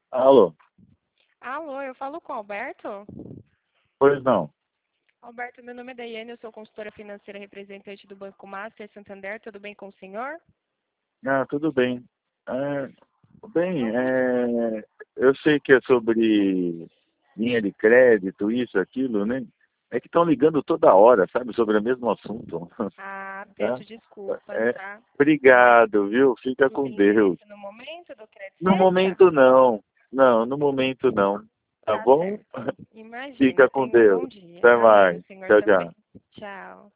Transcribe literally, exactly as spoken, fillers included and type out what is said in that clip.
Alô? Alô, eu falo com o Alberto? Pois não. Alberto, meu nome é Daiane, eu sou consultora financeira representante do Banco Master Santander. Tudo bem com o senhor? Ah, tudo bem. É, bem, Não pude. é, eu sei que é sobre linha de crédito, isso, aquilo, né? É que estão ligando toda hora, sabe, sobre o mesmo assunto. Ah, Tá? peço desculpas, É, tá? Mas obrigado, viu? Fica não com tem Deus. interesse no momento do crédito No extra? momento, não. Não, no momento, não. Tá Tá bom? certo. Imagina, Fica com tenha um Deus. bom dia. Até Amém, o mais. senhor Tchau, também. tchau. Tchau.